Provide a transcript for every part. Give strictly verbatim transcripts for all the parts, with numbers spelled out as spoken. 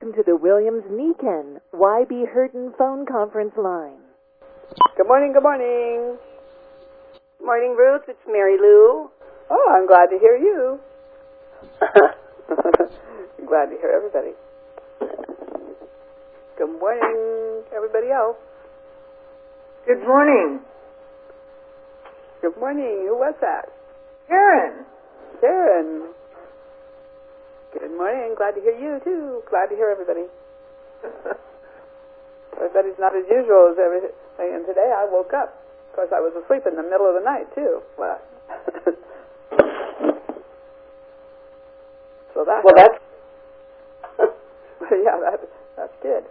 Welcome to the Williams-Nican Y B Hurton phone conference line. Good morning, good morning. Morning, Ruth. It's Mary Lou. Oh, I'm glad to hear you. I'm glad to hear everybody. Good morning, everybody else. Good morning. Good morning. Who was that? Karen. Karen. Good morning. Glad to hear you, too. Glad to hear everybody. Everybody's not as usual as everything. And today I woke up. Of course, I was asleep in the middle of the night, too. Well, so that well, that's yeah, that, that's good.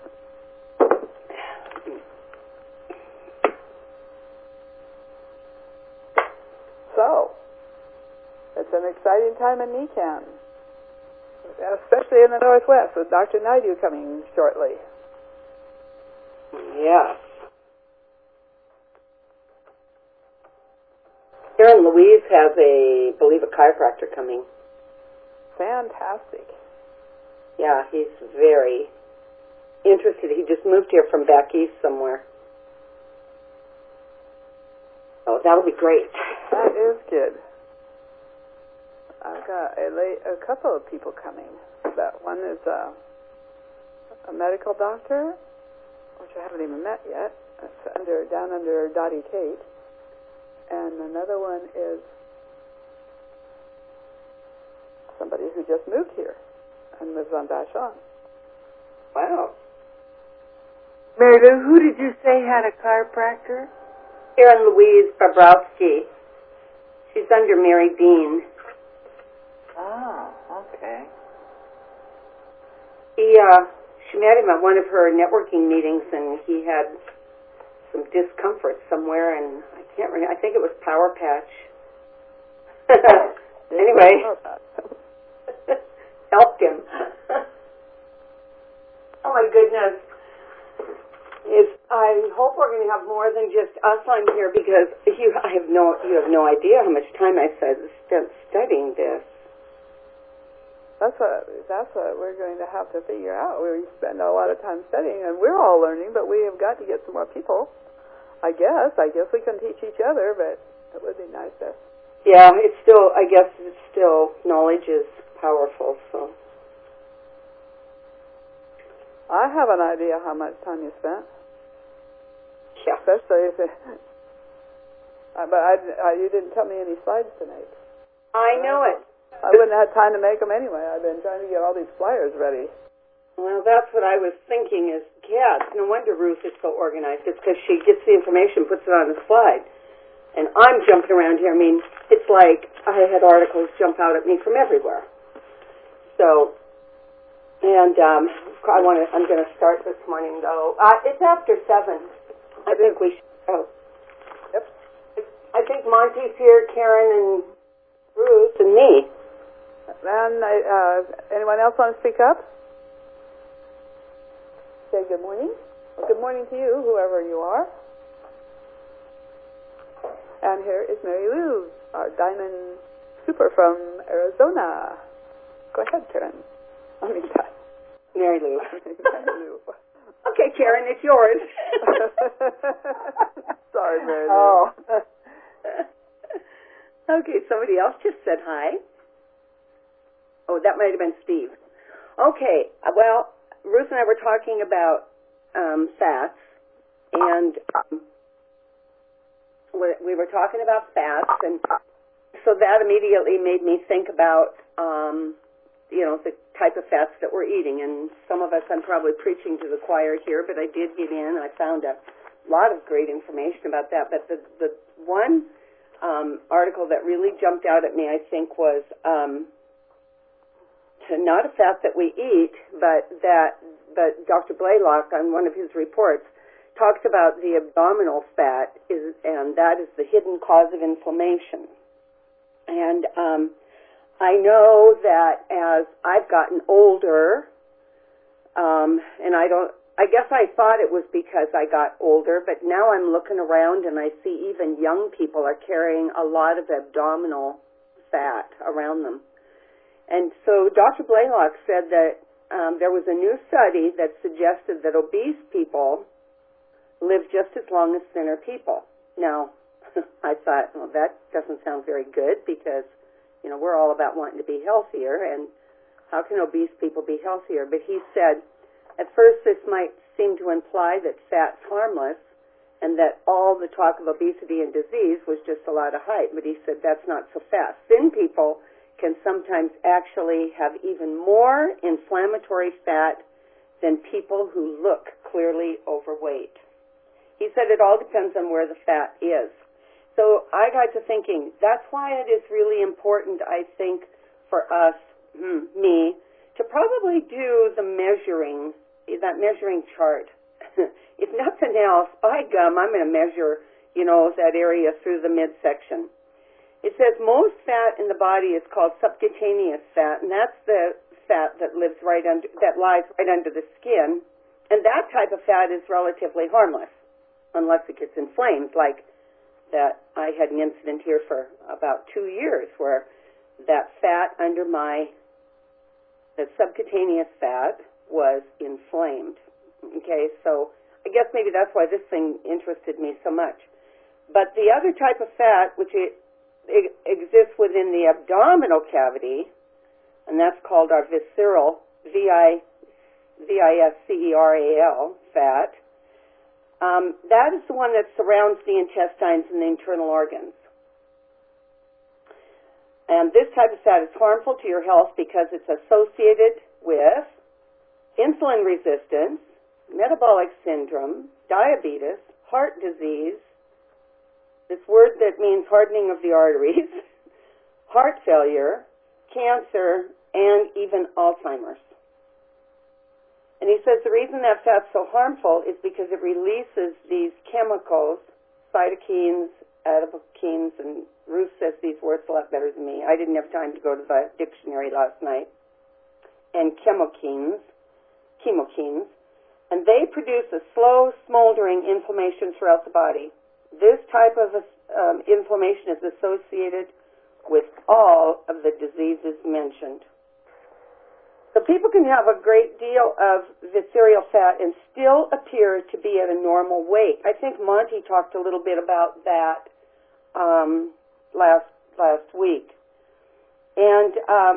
So, it's an exciting time in Nican, especially in the Northwest, with Doctor Naidu coming shortly. yes. Karen Louise has a, I believe, a chiropractor coming. Fantastic. Yeah, he's very interested. He just moved here from back east somewhere. Oh, that'll be great. That is good. I've got a, late, a couple of people coming. That one is a, a medical doctor, which I haven't even met yet. It's under down under Dottie Kate. And another one is somebody who just moved here and lives on Vashon. Wow. Mary Lou, who did you say had a chiropractor? Karen Louise Bobrowski. She's under Mary Dean. Oh, okay. He, uh, she met him at one of her networking meetings, and he had some discomfort somewhere, and I can't remember. I think it was Power Patch. Anyway, helped him. Oh my goodness! Is I hope we're going to have more than just us on here, because you, I have no, you have no idea how much time I spent studying this. That's what that's what we're going to have to figure out. We spend a lot of time studying, and we're all learning, but we have got to get some more people. I guess. I guess we can teach each other, but it would be nice to. Yeah, it's still. I guess it's still knowledge is powerful. So. I have an idea how much time you spent. Yeah. Especially if it, uh, but I, I, you didn't tell me any slides tonight. I know it. I wouldn't have had time to make them anyway. I've been trying to get all these flyers ready. Well, that's what I was thinking is, yeah, no wonder Ruth is so organized. It's because she gets the information, puts it on the slide. And I'm jumping around here. I mean, it's like I had articles jump out at me from everywhere. So, and um, I want to. I'm going to start this morning, though. Uh, it's after seven. I think we should go. Yep. I think Monty's here, Karen and Ruth and me. And uh, anyone else want to speak up? Say good morning. Well, good morning to you, whoever you are. And here is Mary Lou, our diamond super from Arizona. Go ahead, Karen. I mean, Mary Lou. Mary Lou. Okay, Karen, it's yours. Sorry, Mary Lou. Oh. Okay, somebody else just said hi. Oh, that might have been Steve. Okay, well, Ruth and I were talking about um, fats, and um, we were talking about fats, and so that immediately made me think about, um, you know, the type of fats that we're eating. And some of us, I'm probably preaching to the choir here, but I did get in, and I found a lot of great information about that. But the, the one um, article that really jumped out at me, I think, was um, to not a fat that we eat, but that but Doctor Blaylock, on one of his reports, talks about the abdominal fat, is, and that is the hidden cause of inflammation. And um, I know that as I've gotten older, um, and I don't, I guess I thought it was because I got older, but now I'm looking around and I see even young people are carrying a lot of abdominal fat around them. And so Doctor Blaylock said that um, there was a new study that suggested that obese people live just as long as thinner people. Now, I thought, well, that doesn't sound very good because, you know, we're all about wanting to be healthier, and how can obese people be healthier? But he said, at first this might seem to imply that fat's harmless and that all the talk of obesity and disease was just a lot of hype. But he said that's not so fast. Thin people can sometimes actually have even more inflammatory fat than people who look clearly overweight. He said it all depends on where the fat is. So I got to thinking, that's why it is really important, I think, for us, hmm, me, to probably do the measuring, that measuring chart. If nothing else, by gum, I'm going to measure, you know, that area through the midsection. It says most fat in the body is called subcutaneous fat, and that's the fat that lives right under, that lies right under the skin. And that type of fat is relatively harmless, unless it gets inflamed, like that I had an incident here for about two years where that fat under my, the subcutaneous fat was inflamed. Okay, so I guess maybe that's why this thing interested me so much. But the other type of fat, which it, it exists within the abdominal cavity, and that's called our visceral, V I S C E R A L, fat, um, that is the one that surrounds the intestines and the internal organs. And this type of fat is harmful to your health because it's associated with insulin resistance, metabolic syndrome, diabetes, heart disease, this word that means hardening of the arteries, heart failure, cancer, and even Alzheimer's. And he says the reason that fat's so harmful is because it releases these chemicals, cytokines, adipokines, and Ruth says these words a lot better than me. I didn't have time to go to the dictionary last night. And chemokines, chemokines, and they produce a slow, smoldering inflammation throughout the body. This type of um, inflammation is associated with all of the diseases mentioned. So people can have a great deal of visceral fat and still appear to be at a normal weight. I think Monty talked a little bit about that um, last last week. And um,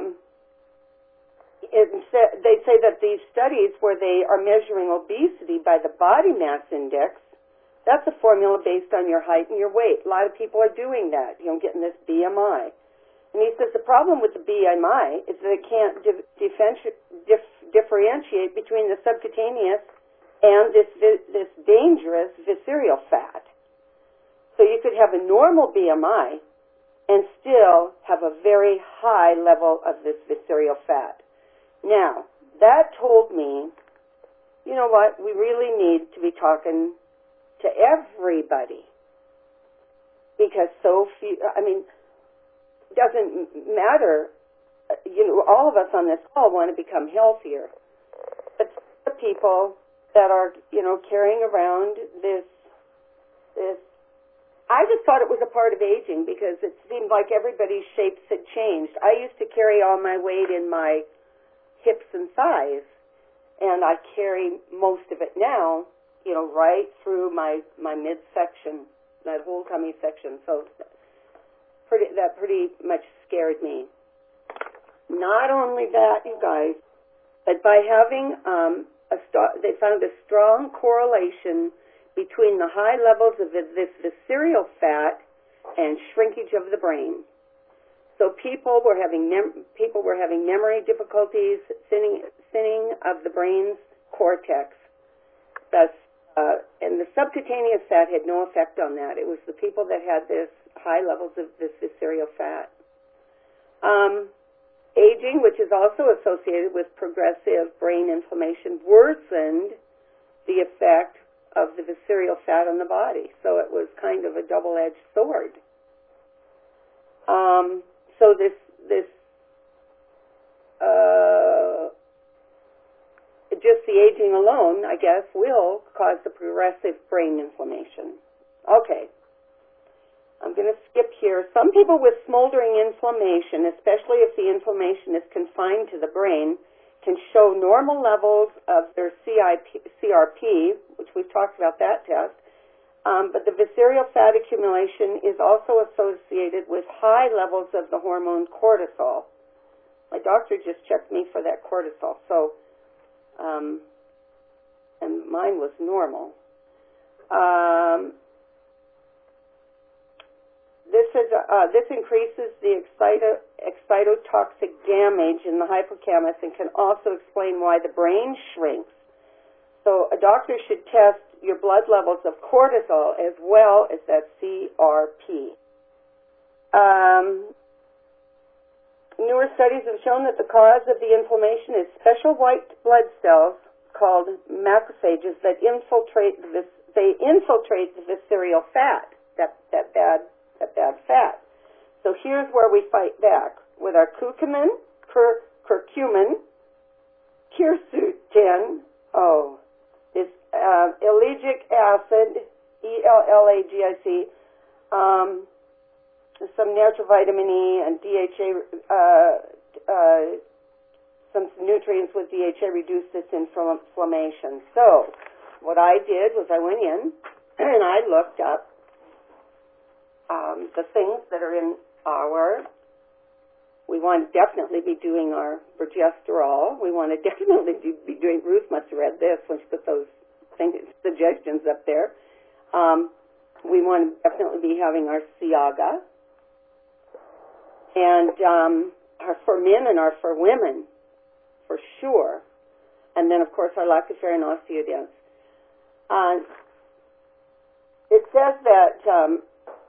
It, they say that these studies where they are measuring obesity by the body mass index, that's a formula based on your height and your weight. A lot of people are doing that, you know, getting this B M I. And he says the problem with the B M I is that it can't dif- differenti- dif- differentiate between the subcutaneous and this vi- this dangerous visceral fat. So you could have a normal B M I and still have a very high level of this visceral fat. Now, that told me, you know what, we really need to be talking to everybody. Because so few, I mean, it doesn't matter, you know, all of us on this call want to become healthier. But the people that are, you know, carrying around this, this, I just thought it was a part of aging because it seemed like everybody's shapes had changed. I used to carry all my weight in my hips and thighs, and I carry most of it now, you know, right through my, my midsection, that whole tummy section. So pretty, that pretty much scared me. Not only that, you guys, but by having um, a st- they found a strong correlation between the high levels of this visceral fat and shrinkage of the brain. So people were having mem- people were having memory difficulties, thinning, thinning of the brain's cortex. Thus, uh, and the subcutaneous fat had no effect on that. It was the people that had this high levels of this visceral fat. Um, aging, which is also associated with progressive brain inflammation, worsened the effect of the visceral fat on the body. So it was kind of a double-edged sword. Um, So this this uh, just the aging alone, I guess, will cause the progressive brain inflammation. Okay, I'm going to skip here. Some people with smoldering inflammation, especially if the inflammation is confined to the brain, can show normal levels of their C R P, which we've talked about that test, um, but the visceral fat accumulation is also associated with high levels of the hormone cortisol. My doctor just checked me for that cortisol, so, um, and mine was normal. Um, This is uh, this increases the excito, excitotoxic damage in the hippocampus and can also explain why the brain shrinks. So a doctor should test your blood levels of cortisol as well as that C R P. Um, newer studies have shown that the cause of the inflammation is special white blood cells called macrophages that infiltrate the vis- they infiltrate the visceral fat, that that bad. That bad fat. So here's where we fight back with our curcumin, cur, curcumin, quercetin, oh, this uh, ellagic acid, E L L A G I C, um, some natural vitamin E and D H A, uh, uh, some nutrients with D H A reduce this inflammation. So what I did was I went in and I looked up Um, the things that are in our, we want to definitely be doing our progesterol. We want to definitely be doing, Ruth must have read this when she put those things, suggestions up there. Um, we want to definitely be having our Ciaga. And um, our for men and our for women, for sure. And then, of course, our lactoferrin osteodense. Uh, it says that um,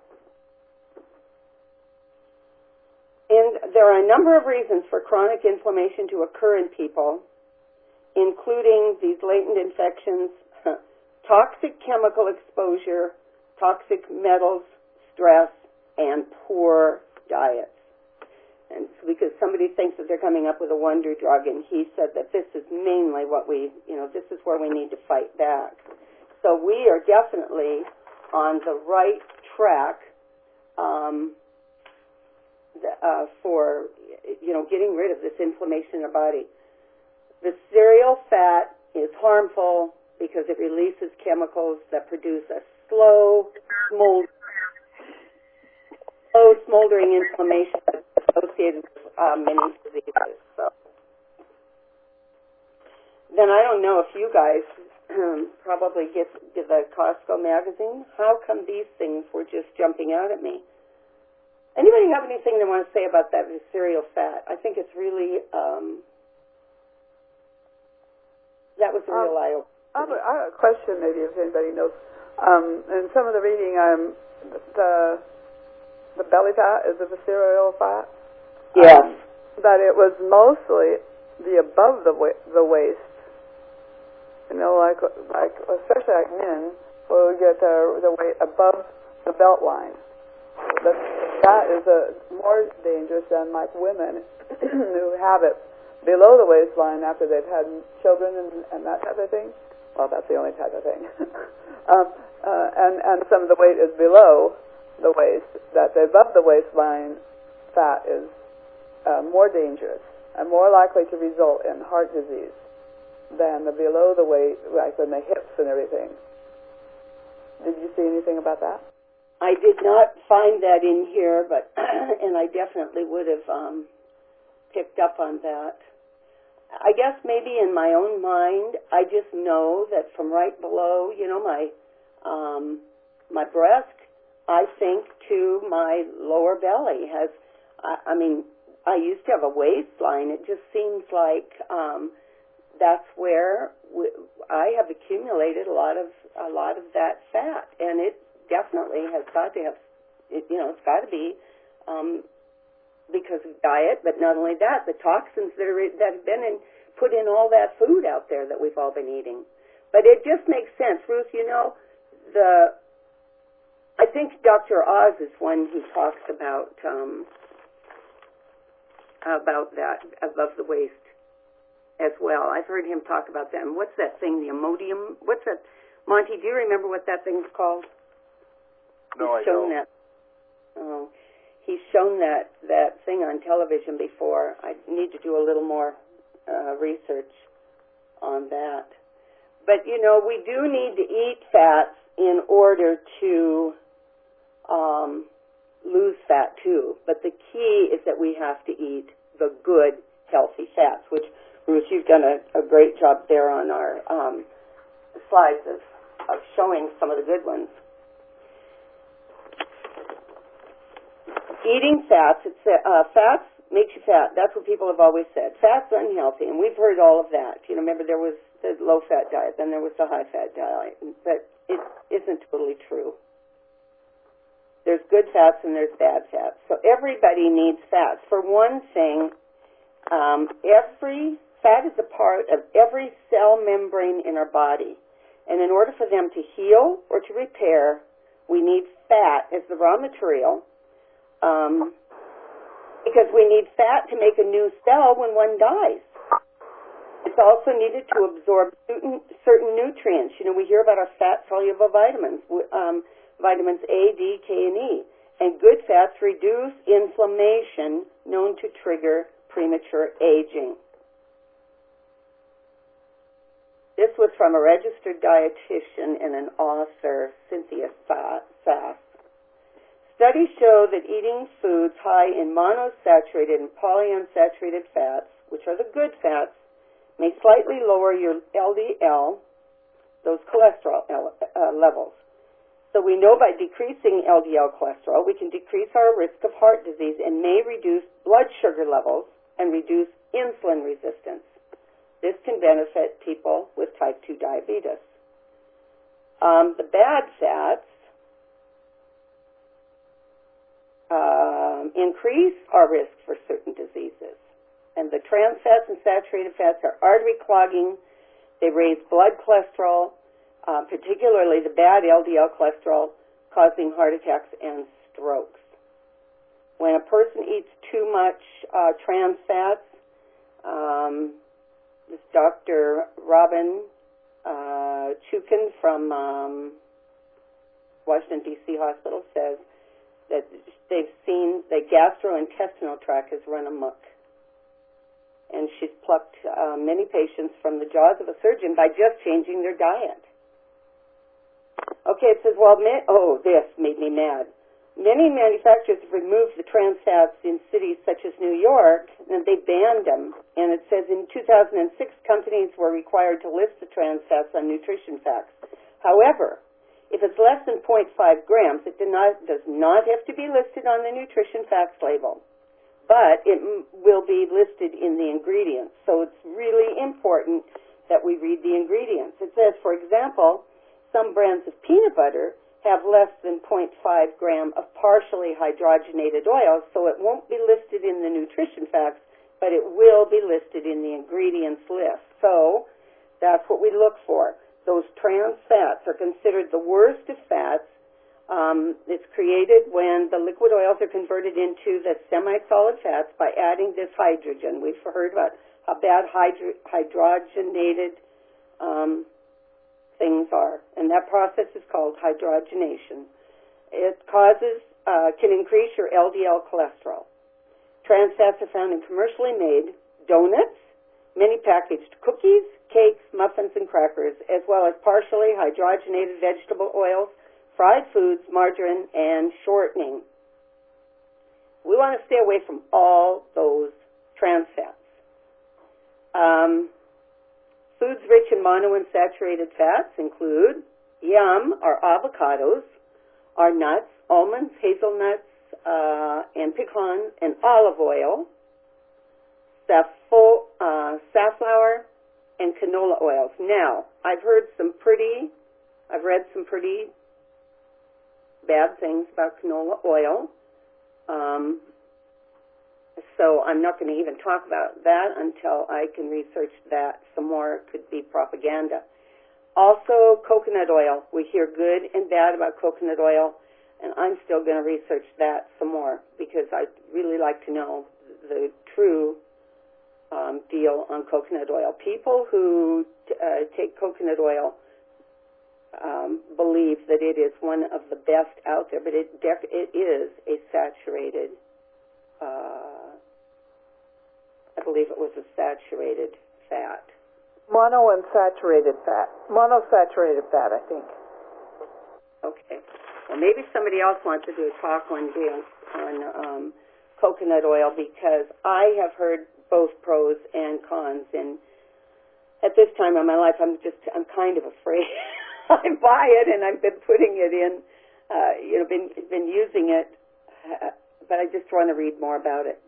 And there are a number of reasons for chronic inflammation to occur in people, including these latent infections, toxic chemical exposure, toxic metals, stress, and poor diets. And it's because somebody thinks that they're coming up with a wonder drug, and he said that this is mainly what we, you know, this is where we need to fight back. So we are definitely on the right track um, Uh, for, you know, getting rid of this inflammation in our body. Visceral fat is harmful because it releases chemicals that produce a slow, smold- slow smoldering inflammation associated with uh, many diseases. So, then I don't know if you guys um, probably get, get the Costco magazine. How come these things were just jumping out at me? Anybody have anything they want to say about that visceral fat? I think it's really, um, that was a real um, eye-opener. I have, a, I have a question, maybe, if anybody knows. Um, in some of the reading, um, the the belly fat is a visceral fat. Yes. Um, that it was mostly the above the wa- the waist. You know, like like especially like men, where we get the the weight above the belt line. That that is a more dangerous than like women who have it below the waistline after they've had children and, and that type of thing. Well, that's the only type of thing. um, uh, and and some of the weight is below the waist. That the above the waistline fat is uh, more dangerous and more likely to result in heart disease than the below the waist, like in the hips and everything. Did you see anything about that? I did not find that in here, but and I definitely would have um, picked up on that. I guess maybe in my own mind, I just know that from right below, you know, my um, my breast, I think to my lower belly has. I, I mean, I used to have a waistline. It just seems like um, that's where we, I have accumulated a lot of a lot of that fat, and it definitely has got to have, it, you know, it's got to be um, because of diet, but not only that, the toxins that are that have been in, put in all that food out there that we've all been eating. But it just makes sense, Ruth. You know, the I think Doctor Oz is one who talks about um, about that above the waist as well. I've heard him talk about that. And what's that thing? The Imodium? What's that? Monty, do you remember what that thing's called? No, he's I shown don't. That. Oh, he's shown that that thing on television before. I need to do a little more uh, research on that. But, you know, we do need to eat fats in order to um, lose fat, too. But the key is that we have to eat the good, healthy fats, which, Bruce, you've done a, a great job there on our um, slides of, of showing some of the good ones. Eating fats, it's, uh, fats makes you fat. That's what people have always said. Fat's unhealthy, and we've heard all of that. You know, remember there was the low-fat diet, then there was the high-fat diet, but it isn't totally true. There's good fats and there's bad fats. So everybody needs fats. For one thing, um, every fat is a part of every cell membrane in our body, and in order for them to heal or to repair, we need fat as the raw material. Um, because we need fat to make a new cell when one dies. It's also needed to absorb certain, certain nutrients. You know, we hear about our fat-soluble vitamins, um, vitamins A, D, K, and E. And good fats reduce inflammation known to trigger premature aging. This was from a registered dietitian and an author, Cynthia Sass. Studies show that eating foods high in monosaturated and polyunsaturated fats, which are the good fats, may slightly lower your L D L, those cholesterol uh, levels. So we know by decreasing L D L cholesterol, we can decrease our risk of heart disease and may reduce blood sugar levels and reduce insulin resistance. This can benefit people with type two diabetes. Um, the bad fats Um, increase our risk for certain diseases. And the trans fats and saturated fats are artery clogging. They raise blood cholesterol, uh, particularly the bad L D L cholesterol, causing heart attacks and strokes. When a person eats too much uh, trans fats, um, this Doctor Robin uh, Chukin from um, Washington, D C Hospital says that they've seen the gastrointestinal tract has run amok. And she's plucked uh, many patients from the jaws of a surgeon by just changing their diet. Okay, it says, well, ma- oh, this made me mad. Many manufacturers have removed the trans fats in cities such as New York, and they banned them. And it says in two thousand six, companies were required to list the trans fats on nutrition facts. However, if it's less than zero point five grams, it do not, does not have to be listed on the nutrition facts label, but it m- will be listed in the ingredients. So it's really important that we read the ingredients. It says, for example, some brands of peanut butter have less than zero point five gram of partially hydrogenated oil, so it won't be listed in the nutrition facts, but it will be listed in the ingredients list. So that's what we look for. Those trans fats are considered the worst of fats. Um, it's created when the liquid oils are converted into the semi-solid fats by adding this hydrogen. We've heard about how bad hydro- hydrogenated um, things are, and that process is called hydrogenation. It causes, uh, can increase your L D L cholesterol. Trans fats are found in commercially made donuts, many packaged cookies, cakes, muffins, and crackers, as well as partially hydrogenated vegetable oils, fried foods, margarine, and shortening. We want to stay away from all those trans fats. Um, foods rich in monounsaturated fats include yum, our avocados, our nuts, almonds, hazelnuts, uh, and pecan, and olive oil, saffo, uh, safflower, and canola oils. Now, I've heard some pretty, I've read some pretty bad things about canola oil, um, so I'm not going to even talk about that until I can research that some more. It could be propaganda. Also, coconut oil. We hear good and bad about coconut oil, and I'm still going to research that some more because I'd really like to know the true Um, deal on coconut oil. People who uh, take coconut oil um, believe that it is one of the best out there, but it def- it is a saturated uh, a believe it was a saturated fat. Monounsaturated fat. Monosaturated fat, I think. Okay. Well, maybe somebody else wants to do a talk one day on, on um, coconut oil, because I have heard both pros and cons, and at this time in my life, I'm just, I'm kind of afraid. I buy it, and I've been putting it in, uh, you know, been been using it, uh, but I just want to read more about it.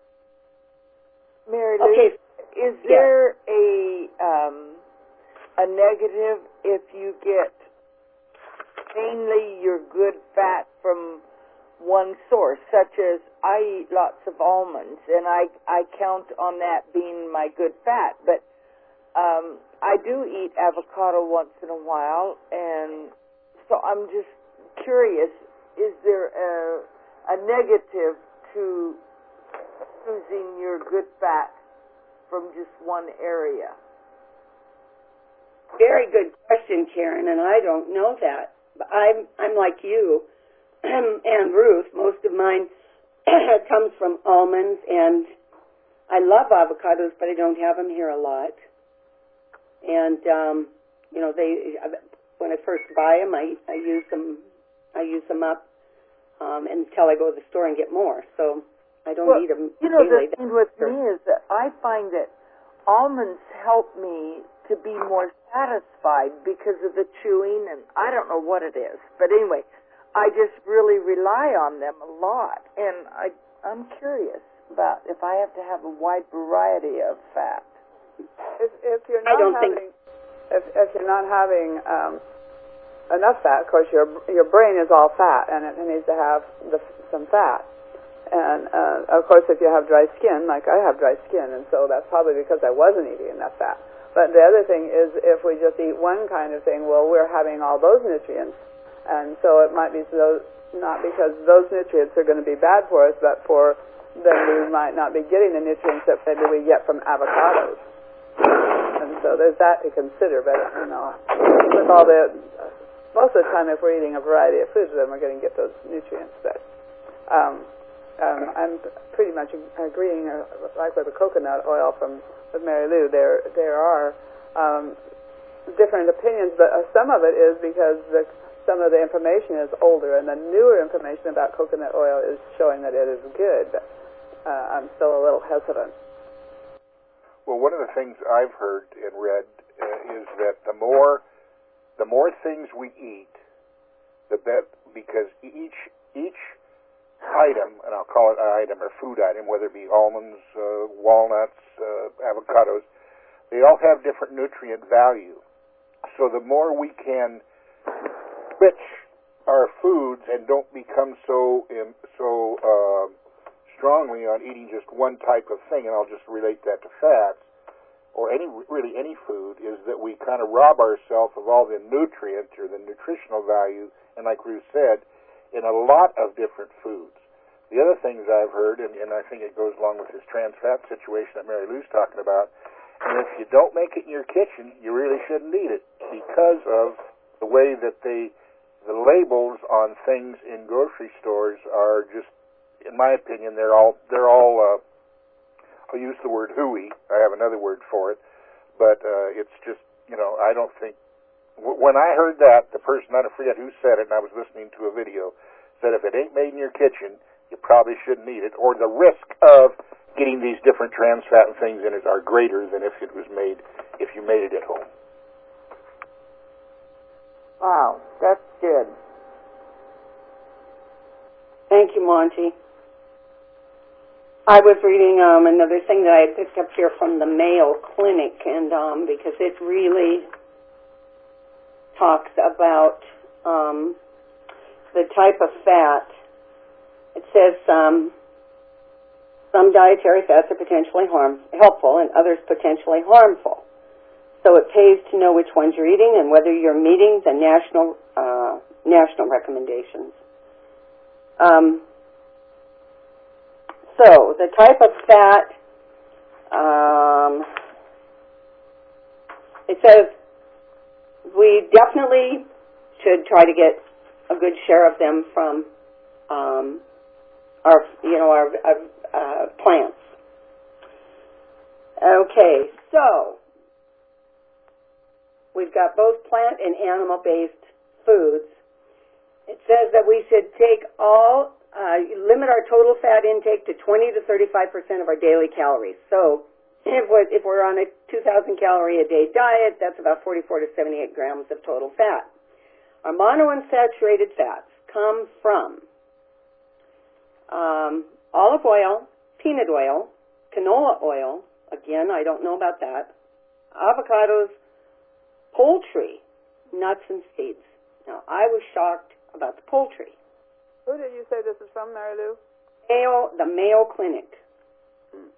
Mary Lou, Okay. is Yeah. there a um, a negative if you get mainly your good fat from one source, such as I eat lots of almonds, and I I count on that being my good fat, but um, I do eat avocado once in a while, and so I'm just curious, is there a, a negative to choosing your good fat from just one area? Very good question, Karen, and I don't know that. I'm I'm like you and Ruth. Most of mine comes from almonds, and I love avocados, but I don't have them here a lot. And um, you know, they when I first buy them, I I use them I use them up um, until I go to the store and get more. So I don't well, eat them. You know, daily. the thing with me is that I find that almonds help me to be more satisfied because of the chewing, and I don't know what it is. But anyway, I just really rely on them a lot, and I, I'm curious about if I have to have a wide variety of fat. If, if you're I not don't having, think- if, if you're not having um, enough fat, of course, your your brain is all fat, and it needs to have the, some fat. And uh, of course, if you have dry skin, like I have dry skin, and so that's probably because I wasn't eating enough fat. But the other thing is, if we just eat one kind of thing, well, we're having all those nutrients, and so it might be so, not because those nutrients are going to be bad for us, but for then we might not be getting the nutrients that maybe we get from avocados. And so there's that to consider. But you know, with all the most of the time, if we're eating a variety of foods, then we're going to get those nutrients. But um, um, I'm pretty much agreeing, uh, like with the coconut oil from with Mary Lou. There there are um, different opinions, but uh, some of it is because the, some of the information is older, and the newer information about coconut oil is showing that it is good. But uh, I'm still a little hesitant. Well, one of the things I've heard and read uh, is that the more the more things we eat, the better, because each each item, and I'll call it an item or food item, whether it be almonds, uh, walnuts, uh, avocados, they all have different nutrient value. So the more we can switch our foods and don't become so um, so uh, strongly on eating just one type of thing, and I'll just relate that to fats, or any really any food, is that we kind of rob ourselves of all the nutrients or the nutritional value, and like Ruth said, in a lot of different foods. The other things I've heard, and, and I think it goes along with this trans fat situation that Mary Lou's talking about, and if you don't make it in your kitchen, you really shouldn't eat it because of the way that they, the labels on things in grocery stores are just, in my opinion, they're all, they're all, uh, I'll use the word hooey. I have another word for it, but uh, it's just, you know, I don't think, when I heard that, the person, I forget who said it, and I was listening to a video, said if it ain't made in your kitchen, you probably shouldn't eat it, or the risk of getting these different trans fat and things in it are greater than if it was made, if you made it at home. Wow, that's good. Thank you, Monty. I was reading um, another thing that I picked up here from the Mayo Clinic, and um, because it really talks about um, the type of fat. It says um, some dietary fats are potentially harm, helpful and others potentially harmful. So it pays to know which ones you're eating and whether you're meeting the national uh, national recommendations. Um, so the type of fat, um, it says we definitely should try to get a good share of them from um, our, you know, our, our uh, plants. Okay, so we've got both plant and animal-based foods. It says that we should take all, uh, limit our total fat intake to twenty to thirty-five percent of our daily calories. So if we're, if we're on a two thousand calorie a day diet, that's about forty-four to seventy-eight grams of total fat. Our monounsaturated fats come from um, olive oil, peanut oil, canola oil, again, I don't know about that, avocados, poultry, nuts and seeds. Now, I was shocked about the poultry. Who did you say this is from, Mary Lou? Mayo, the Mayo Clinic. Hmm.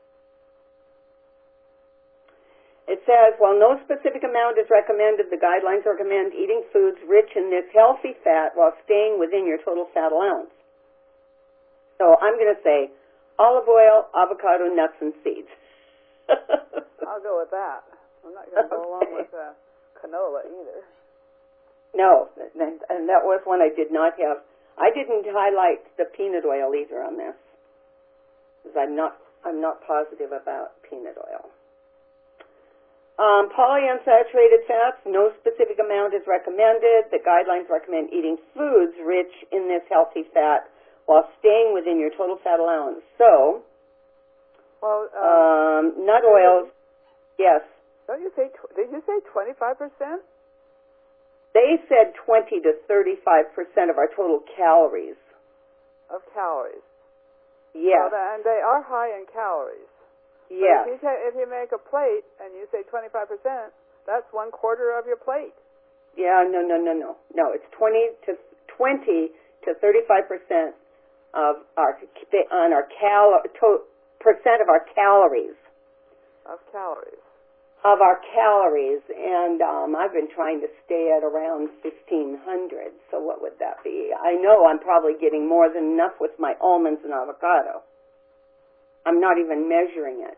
It says, while no specific amount is recommended, the guidelines recommend eating foods rich in this healthy fat while staying within your total fat allowance. So I'm going to say olive oil, avocado, nuts, and seeds. I'll go with that. I'm not going to go Okay. along with uh, canola either. No, and that was one I did not have. I didn't highlight the peanut oil either on this, because I'm not, I'm not positive about peanut oil. Um, polyunsaturated fats, no specific amount is recommended. The guidelines recommend eating foods rich in this healthy fat while staying within your total fat allowance. So, Well, um, um, nut oils, yes. don't you say, tw- did you say twenty-five percent? They said twenty to thirty-five percent of our total calories. Of calories. Yes, Well, and they are high in calories. But yes. If you, ta- if you make a plate and you say twenty-five percent, that's one quarter of your plate. Yeah, no, no, no, no. No, it's twenty to twenty to thirty-five percent of our on our cal to, percent of our calories Of calories. of our calories, and um, I've been trying to stay at around fifteen hundred. So what would that be? I know I'm probably getting more than enough with my almonds and avocado. I'm not even measuring it.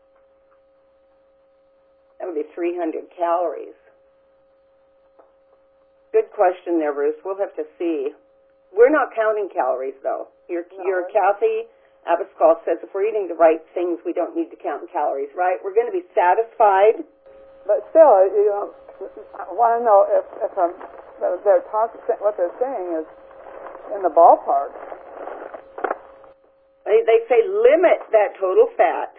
That would be three hundred calories. Good question there, Bruce. We'll have to see. We're not counting calories, though. Your, No. your Kathy Abascal says if we're eating the right things, we don't need to count calories, right? We're going to be satisfied. But still, you know, I want to know if, if um, they're talking, what they're saying is in the ballpark. They, they say limit that total fat.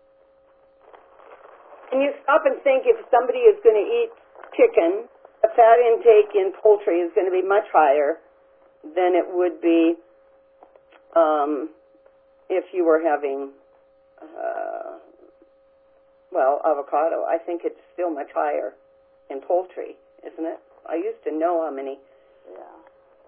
And you stop and think if somebody is going to eat chicken, the fat intake in poultry is going to be much higher than it would be um, if you were having, uh, well, avocado. I think it's still much higher in poultry, isn't it? I used to know how many. Yeah.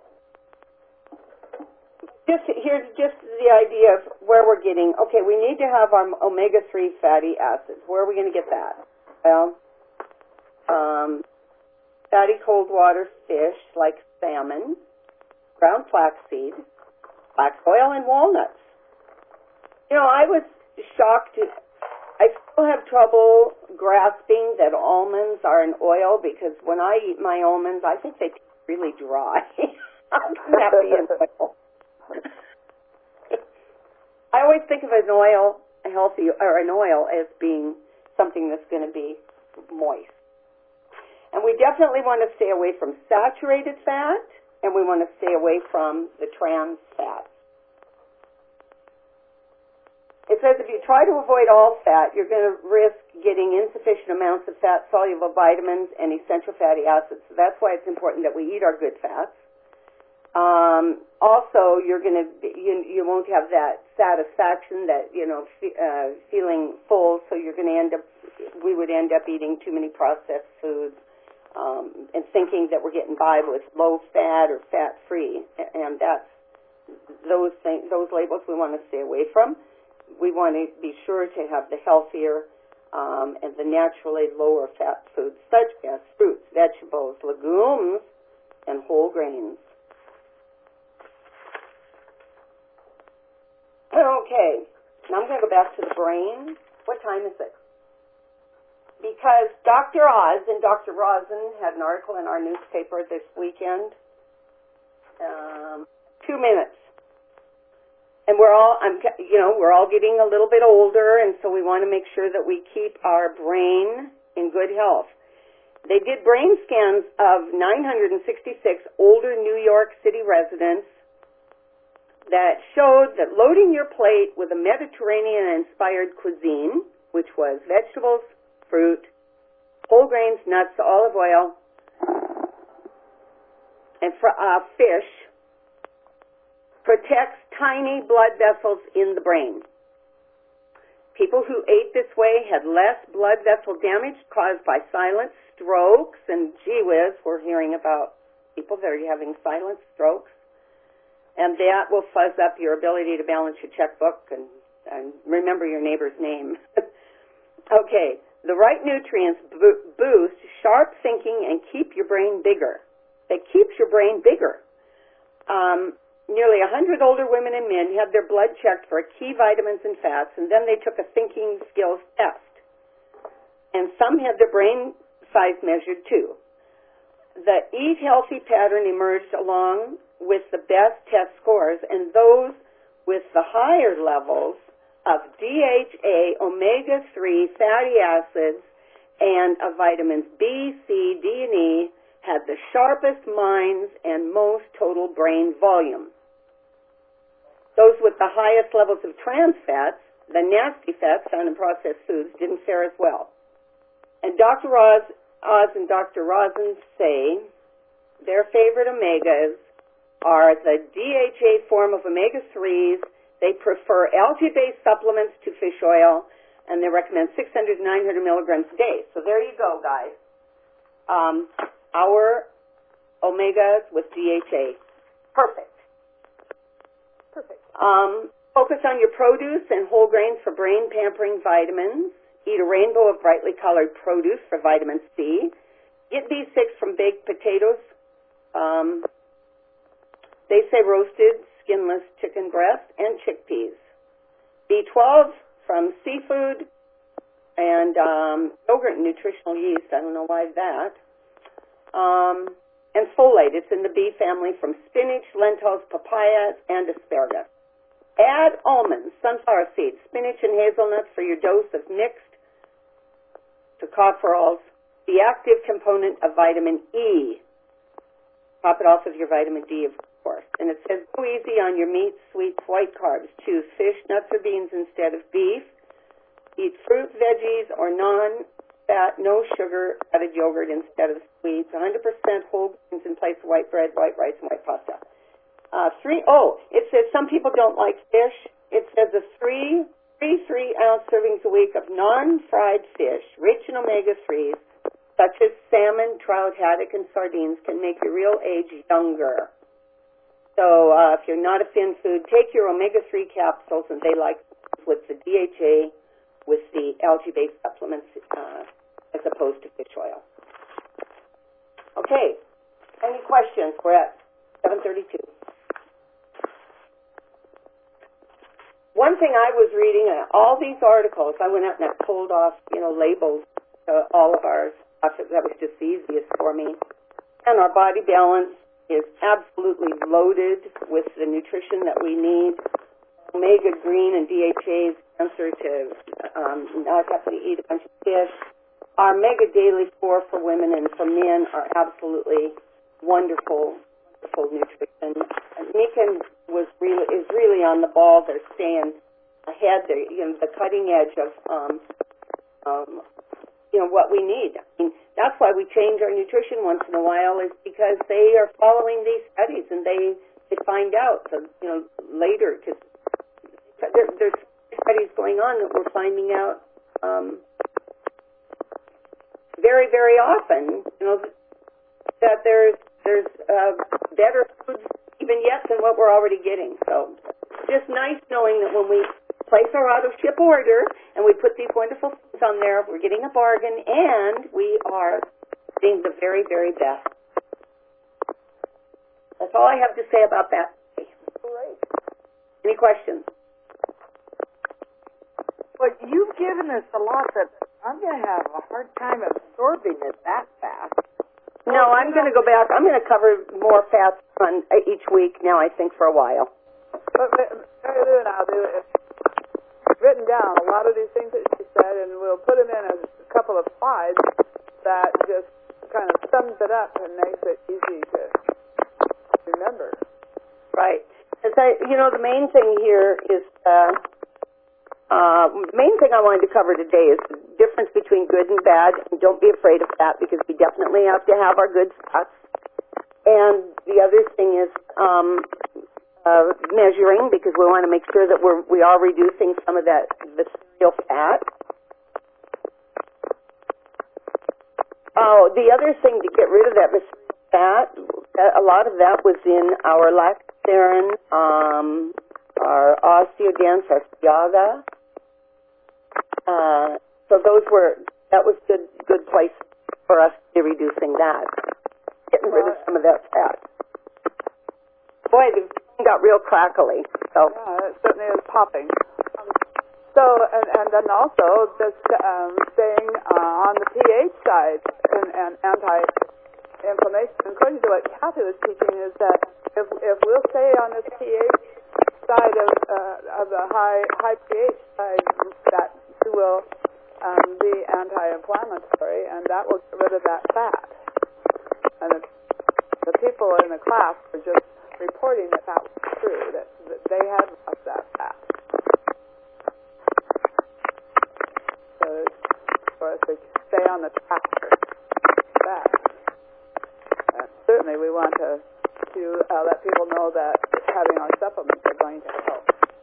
Just here's just the idea of where we're getting. Okay, we need to have our omega three fatty acids. Where are we going to get that? Well, um, fatty cold water fish like salmon, ground flaxseed, flax oil, and walnuts. You know, I was shocked. To, I still have trouble grasping that almonds are an oil because when I eat my almonds, I think they taste really dry. How can that be an oil? I always think of an oil, a healthy, or an oil as being something that's going to be moist. And we definitely want to stay away from saturated fat, and we want to stay away from the trans fats. It says if you try to avoid all fat, you're going to risk getting insufficient amounts of fat-soluble vitamins and essential fatty acids. So that's why it's important that we eat our good fats. Um, also, you're going to you, you won't have that satisfaction, that you know fe- uh, feeling full. So you're going to end up we would end up eating too many processed foods um, and thinking that we're getting by with low fat or fat free, and that's those things, those labels we want to stay away from. We want to be sure to have the healthier um, and the naturally lower fat foods such as fruits, vegetables, legumes, and whole grains. Okay, now I'm going to go back to the brain. What time is it? Because Doctor Oz and Doctor Rosen had an article in our newspaper this weekend. Um, two minutes. and we're all, I'm, you know, we're all getting a little bit older, and so we want to make sure that we keep our brain in good health. They did brain scans of nine hundred sixty-six older New York City residents that showed that loading your plate with a Mediterranean-inspired cuisine, which was vegetables, fruit, whole grains, nuts, olive oil, and fr- uh, fish, protects tiny blood vessels in the brain. People who ate this way had less blood vessel damage caused by silent strokes, and gee whiz, we're hearing about people that are having silent strokes, and that will fuzz up your ability to balance your checkbook and, and remember your neighbor's name. Okay, the right nutrients bo- boost sharp thinking and keep your brain bigger. It keeps your brain bigger. Um, Nearly one hundred older women and men had their blood checked for key vitamins and fats, and then they took a thinking skills test. And some had their brain size measured, too. The Eat Healthy pattern emerged along with the best test scores, and those with the higher levels of D H A, omega three fatty acids, and of vitamins B, C, D, and E had the sharpest minds and most total brain volume. Those with the highest levels of trans fats, the nasty fats found in processed foods, didn't fare as well. And Doctor Oz, Oz and Doctor Rosen say their favorite omegas are the D H A form of omega threes. They prefer algae-based supplements to fish oil, and they recommend six hundred to nine hundred milligrams a day. So there you go, guys. Um, our omegas with D H A. Perfect. Perfect. Um, focus on your produce and whole grains for brain pampering vitamins. Eat a rainbow of brightly colored produce for vitamin C. Get B six from baked potatoes. Um, they say roasted, skinless chicken breast and chickpeas. B twelve from seafood and um, yogurt and nutritional yeast. I don't know why that. Um, and folate. It's in the B family from spinach, lentils, papayas, and asparagus. Add almonds, sunflower seeds, spinach, and hazelnuts for your dose of mixed tocopherols, the active component of vitamin E. Top it off with your vitamin D, of course. And it says, go easy on your meats, sweets, white carbs. Choose fish, nuts, or beans instead of beef. Eat fruit, veggies, or non-fat, no sugar, added yogurt instead of sweets. one hundred percent whole grains in place of white bread, white rice, and white pasta. Uh, three, oh, it says some people don't like fish. It says a three, three, three ounce servings a week of non-fried fish, rich in omega threes, such as salmon, trout, haddock, and sardines, can make your real age younger. So uh, if you're not a fin food, take your omega three capsules, and they like with the D H A, with the algae-based supplements, uh, as opposed to fish oil. Okay, any questions? We're at seven thirty-two. One thing I was reading, uh, all these articles, I went out and I pulled off, you know, labels to all of ours. That was just the easiest for me. And our body balance is absolutely loaded with the nutrition that we need. Omega green and D H A's answer to um, not having to eat a bunch of fish. Our Mega Daily four for women and for men are absolutely wonderful, wonderful nutrition. And Meekin was really is really on the ball. They're staying ahead. They're, you know, the cutting edge of um, um, you know, what we need. I mean, that's why we change our nutrition once in a while, is because they are following these studies and they they find out, so, you know, later, because there, there's studies going on that we're finding out um, very, very often, you know, that there's there's uh, better foods even yet than what we're already getting. So just nice knowing that when we place our auto-ship order and we put these wonderful foods on there, we're getting a bargain and we are getting the very, very best. That's all I have to say about that. Great. Any questions? Well, you've given us a lot that I'm going to have a hard time absorbing it that fast. No, I'm going to go back. I'm going to cover more fats on uh, each week now, I think, for a while. But, but Mary Lou and I'll do it. Written down a lot of these things that she said, and we'll put them in a couple of slides that just kind of sums it up and makes it easy to remember. Right. As I, you know, the main thing here is, uh, uh, the main thing I wanted to cover today is the difference between good and bad, and don't be afraid of that because we definitely have to have our good spots. And the other thing is, um, Uh, measuring, because we want to make sure that we're we are reducing some of that visceral fat. Oh, the other thing to get rid of that visceral fat, a lot of that was in our lactoferrin, um, our Osteodance, our Stiaga. Uh, so those were that was good good place for us to be reducing that, getting rid of some of that fat. Boy, the got real crackly. So yeah, it certainly is popping. Um, so, and, and then also just um, staying uh, on the pH side and, and anti-inflammation. According to what Kathy was teaching, is that if if we'll stay on this pH side of uh, of the high high pH side, that will um, be anti-inflammatory, and that will get rid of that fat. And the, the people in the class were just reporting that that was true, that, that they had lost that fat. So for us to stay on the track for that. Uh, certainly we want to, to uh, let people know that having our supplements are going to help.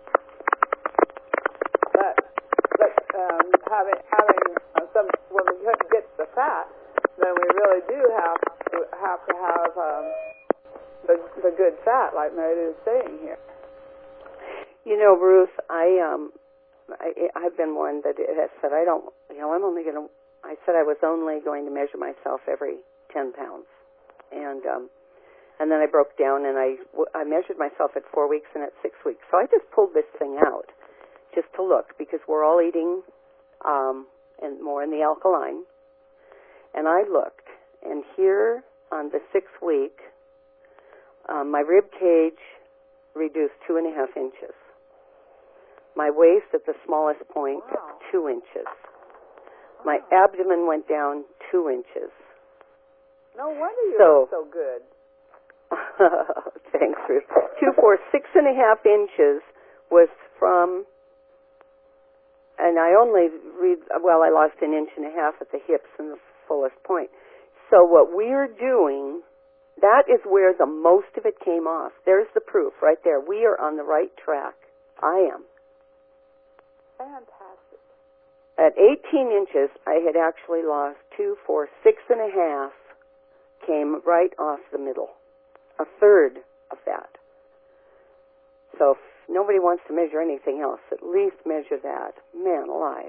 But, but um, having, having uh, some, when we get to the fat, then we really do have to have, to have um, The, the good fat, like Mary Lou is saying here. You know, Ruth, I um, I, I've been one that has said I don't. You know, I'm only going to. I said I was only going to measure myself every ten pounds, and um, and then I broke down and I I measured myself at four weeks and at six weeks. So I just pulled this thing out just to look because we're all eating um, and more in the alkaline, and I looked, and here on the sixth week. Um, my rib cage reduced two and a half inches. My waist at the smallest point, wow. two inches. Wow. My abdomen went down two inches. No wonder you so, look so good. Thanks, Ruth. Two, four, six and a half inches was from, and I only read, well, I lost an inch and a half at the hips and the fullest point. So what we're doing, that is where the most of it came off. There's the proof right there. We are on the right track. I am. Fantastic. At eighteen inches, I had actually lost two, four, six and a half came right off the middle. A third of that. So if nobody wants to measure anything else, at least measure that. Man alive.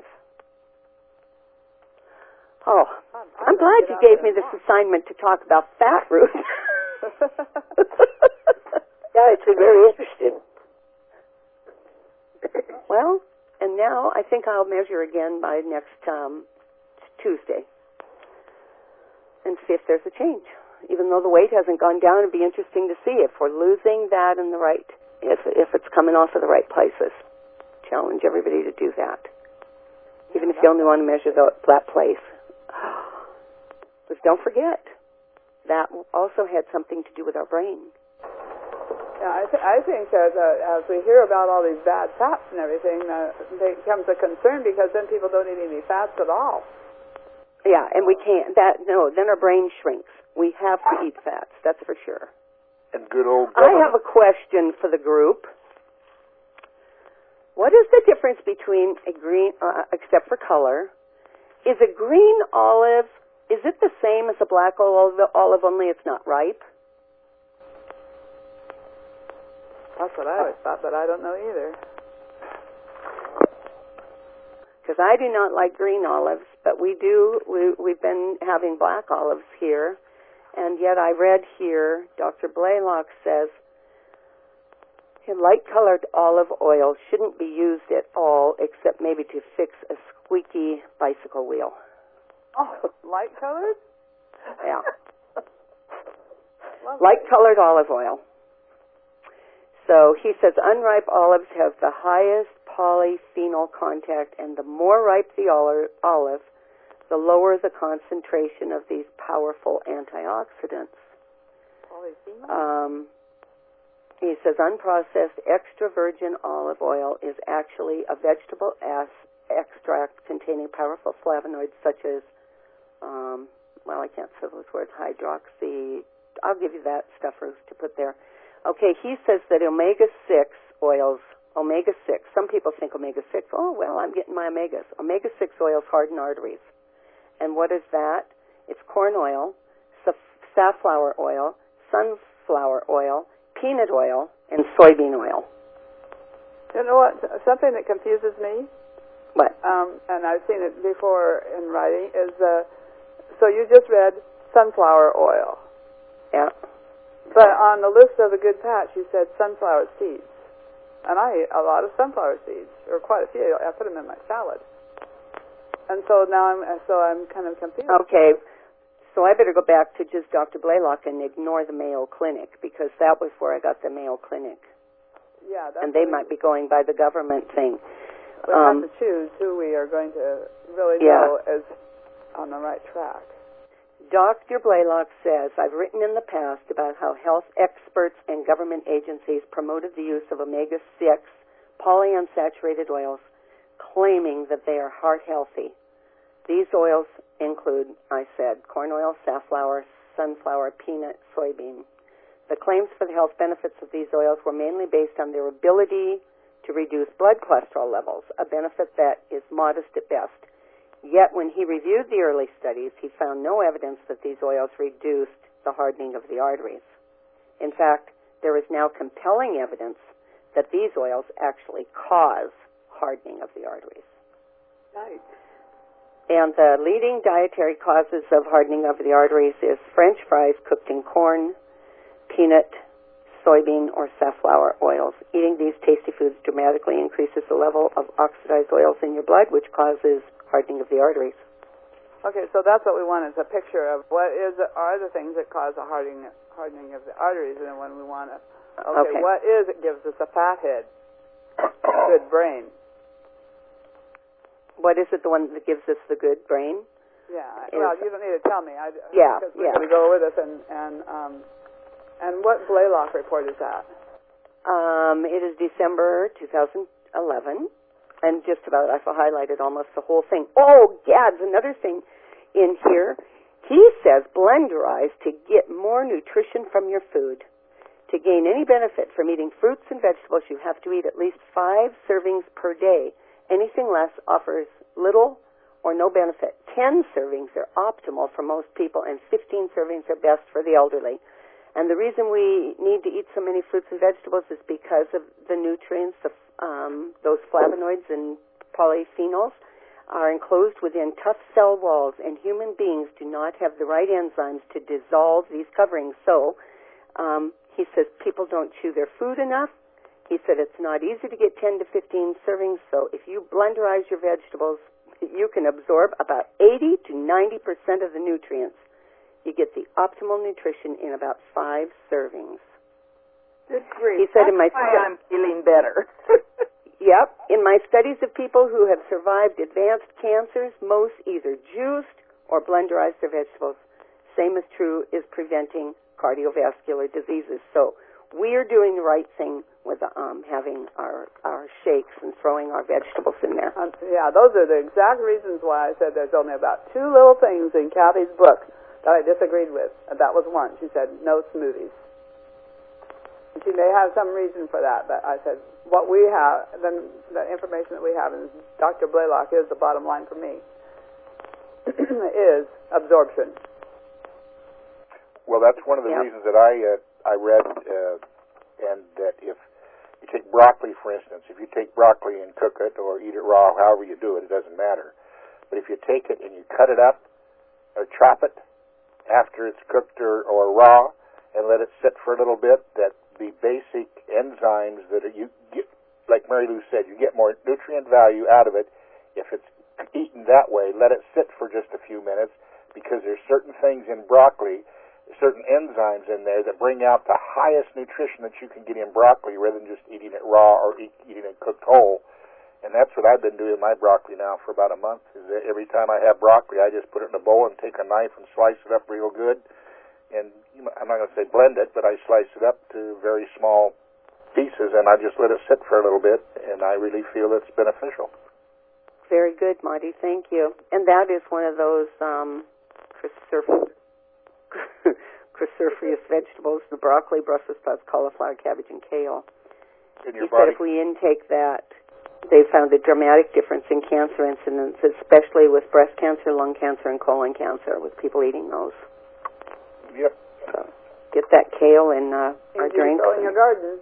Oh, I'm, I'm, I'm glad you gave me this more. assignment to talk about fat, Ruth. Yeah, it's been very interesting. Well, and now I think I'll measure again by next um, Tuesday and see if there's a change. Even though the weight hasn't gone down, it'd be interesting to see if we're losing that in the right, if if it's coming off of the right places. Challenge everybody to do that, even if you only want to measure the, that place. Because don't forget, that also had something to do with our brain. Yeah, I, th- I think that uh, as we hear about all these bad fats and everything, uh, it becomes a concern because then people don't eat any fats at all. Yeah, and we can't, that, no, then our brain shrinks. We have to eat fats, that's for sure. And good old I government. have a question for the group. What is the difference between a green, uh, except for color, is a green olive, is it the same as a black olive, olive only it's not ripe? That's what I always thought, but I don't know either. Because I do not like green olives, but we do, we, we've been having black olives here, and yet I read here, Doctor Blaylock says, light-colored olive oil shouldn't be used at all except maybe to fix a squeaky bicycle wheel. Oh, light-colored? Yeah. Lovely. Light-colored olive oil. So he says unripe olives have the highest polyphenol content, and the more ripe the oli- olive, the lower the concentration of these powerful antioxidants. Polyphenol? Um, he says unprocessed extra virgin olive oil is actually a vegetable as extract containing powerful flavonoids such as, um, well, I can't say those words, hydroxy. I'll give you that stuff, Ruth, to put there. Okay, he says that omega six oils, omega six, some people think omega six, oh, well, I'm getting my omegas. omega six oils harden arteries. And what is that? It's corn oil, safflower oil, sunflower oil, peanut oil, and soybean oil. You know what? Something that confuses me, What? um, and I've seen it before in writing, is uh, so you just read sunflower oil. Yeah. But on the list of the good patch, you said sunflower seeds. And I eat a lot of sunflower seeds, or quite a few. I put them in my salad. And so now I'm so I'm kind of confused. Okay. So I better go back to just Doctor Blaylock and ignore the Mayo Clinic, because that was where I got the Mayo Clinic. Yeah, that's and they what might be going by the government thing. we Um, have to choose who we are going to really yeah. know is on the right track. Doctor Blaylock says, I've written in the past about how health experts and government agencies promoted the use of omega six polyunsaturated oils, claiming that they are heart healthy. These oils include, I said, corn oil, safflower, sunflower, peanut, soybean. The claims for the health benefits of these oils were mainly based on their ability to reduce blood cholesterol levels, a benefit that is modest at best. Yet when he reviewed the early studies, he found no evidence that these oils reduced the hardening of the arteries. In fact, there is now compelling evidence that these oils actually cause hardening of the arteries. Right. And the leading dietary causes of hardening of the arteries is French fries cooked in corn, peanut, soybean, or safflower oils. Eating these tasty foods dramatically increases the level of oxidized oils in your blood, which causes hardening of the arteries. Okay, so that's what we want, is a picture of what is are the things that cause a hardening hardening of the arteries, and then when we want to, okay, Okay. what is it gives us a fat head, good brain? What is it, the one that gives us the good brain? Yeah. Is- Well, you don't need to tell me. I, Yeah, because we're yeah. going to go over this, and and um, and what Blaylock report is that? Um, it is December two thousand eleven, and just about, I've highlighted almost the whole thing. Oh, Gads, another thing in here. He says blenderize to get more nutrition from your food. To gain any benefit from eating fruits and vegetables, you have to eat at least five servings per day. Anything less offers little or no benefit. Ten servings are optimal for most people, and fifteen servings are best for the elderly. And the reason we need to eat so many fruits and vegetables is because of the nutrients, of, um, those flavonoids and polyphenols are enclosed within tough cell walls, and human beings do not have the right enzymes to dissolve these coverings. So um, he says people don't chew their food enough. He said it's not easy to get ten to fifteen servings, so if you blenderize your vegetables, you can absorb about eighty to ninety percent of the nutrients. You get the optimal nutrition in about five servings. Good grief. He said That's in my why stu- I'm feeling better. Yep. In my studies of people who have survived advanced cancers, most either juiced or blenderized their vegetables. Same is true is preventing cardiovascular diseases. So we are doing the right thing with um, having our, our shakes and throwing our vegetables in there. Um, yeah, those are the exact reasons why I said there's only about two little things in Kathy's book that I disagreed with, and that was one. She said no smoothies. And she may have some reason for that, but I said what we have, then the information that we have, and Doctor Blaylock is the bottom line for me, is absorption. Well, that's one of the Yep. reasons that I uh, I read, uh, and that if you take broccoli, for instance, if you take broccoli and cook it or eat it raw, however you do it, it doesn't matter. But if you take it and you cut it up or chop it after it's cooked or, or raw and let it sit for a little bit, that the basic enzymes that are, you get, like Mary Lou said, you get more nutrient value out of it if it's eaten that way. Let it sit for just a few minutes, because there's certain things in broccoli certain enzymes in there that bring out the highest nutrition that you can get in broccoli rather than just eating it raw or eat, eating it cooked whole. And that's what I've been doing with my broccoli now for about a month. Is that every time I have broccoli, I just put it in a bowl and take a knife and slice it up real good. And I'm not going to say blend it, but I slice it up to very small pieces, and I just let it sit for a little bit, and I really feel it's beneficial. Very good, Marty. Thank you. And that is one of those um, cruciferous, cruciferous vegetables, the broccoli, Brussels sprouts, cauliflower, cabbage, and kale. In your He body. said if we intake that, they found a dramatic difference in cancer incidence, especially with breast cancer, lung cancer, and colon cancer, with people eating those. Yep. So get that kale in uh, our drinks. Grow in your garden.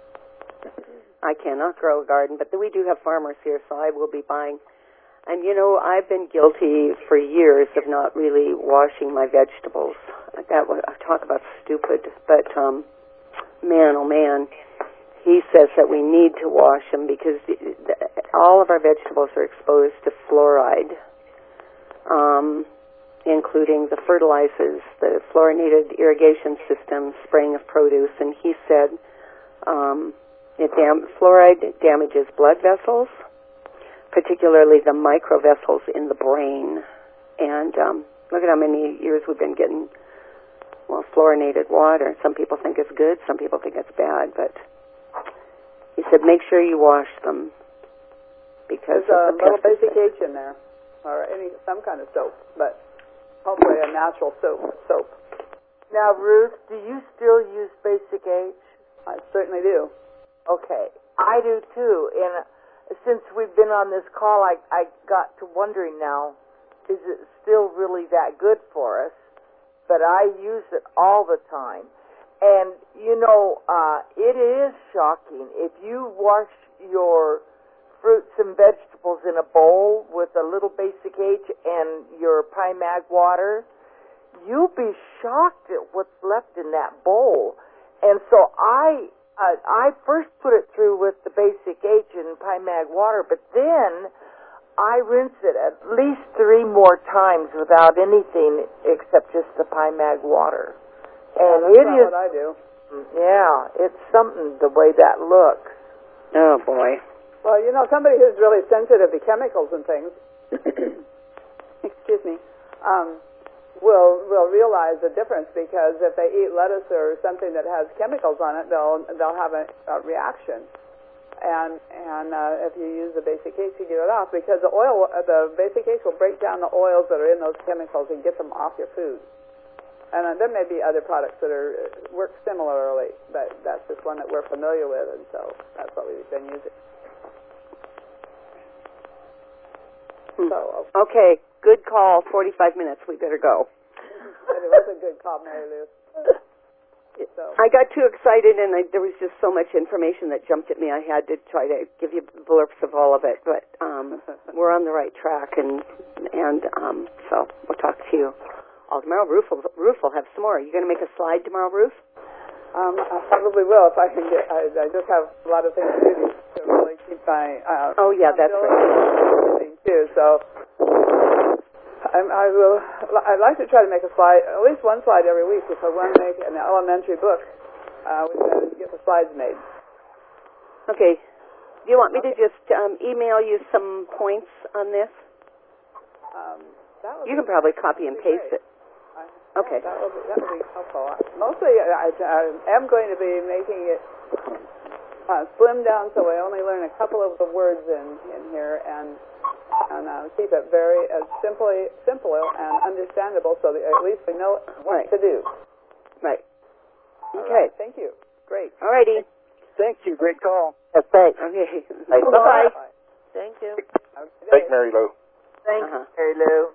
I cannot grow a garden, but we do have farmers here, so I will be buying. And, you know, I've been guilty for years of not really washing my vegetables. That was, I talk about stupid, but, um, man, oh, man, he says that we need to wash them because the, the, all of our vegetables are exposed to fluoride, um, including the fertilizers, the fluorinated irrigation systems, spraying of produce, and he said um, it dam- fluoride damages blood vessels, particularly the microvessels in the brain. And um, look at how many years we've been getting, well, fluorinated water. Some people think it's good, some people think it's bad, but he said make sure you wash them because There's of a the little pesticides. basic H in there, or any some kind of soap, but hopefully a natural soap. Soap. Now, Ruth, do you still use Basic H? I certainly do. Okay, I do too. And since we've been on this call, I, I got to wondering now, is it still really that good for us? But I use it all the time. And, you know, uh, it is shocking. If you wash your fruits and vegetables in a bowl with a little Basic H and your Primag water, you'll be shocked at what's left in that bowl. And so I uh, I first put it through with the Basic H and Primag water, but then I rinse it at least three more times without anything except just the Primag water. And That's it not is, what I do. yeah, it's something the way that looks. Oh, boy. Well, you know, somebody who's really sensitive to chemicals and things, excuse me, um, will will realize the difference because if they eat lettuce or something that has chemicals on it, they'll they'll have a, a reaction. And and uh, if you use the Basic H, you get it off because the oil, uh, the Basic H will break down the oils that are in those chemicals and get them off your food. And uh, there may be other products that are uh, work similarly, but that's just one that we're familiar with, and so that's what we've been using. So, Okay, good call. forty-five minutes. We better go. and it was a good call, Mary Lou. So, I got too excited, and I, there was just so much information that jumped at me. I had to try to give you blurps of all of it, but um, we're on the right track, and and um, so we'll talk to you all tomorrow. Ruth will, Ruth will have some more. Are you going to make a slide tomorrow, Ruth? um, I probably will if I can get. I, I just have a lot of things to do to really keep my. Uh, Oh yeah, that's right. right. Too. So, I, I will. I'd like to try to make a slide, at least one slide every week. If I want to make an elementary book, uh, we got to get the slides made. Okay. Do you want me to just um, email you some points on this? Um, that would You be, can probably copy and be paste great. it. I, Okay. Yeah, that would be, that would be helpful. Mostly, I, I am going to be making it uh, slim down so I only learn a couple of the words in, in here and and uh, keep it very as simply simple and understandable so that at least we know what Right. to do. Right. All Okay. right, thank you. Great. All righty. Thank you. Great call. Okay. Thanks. Bye-bye. Thank Thank you. Have a good day. Thank Mary Lou. Thank Uh-huh. you, Mary Lou.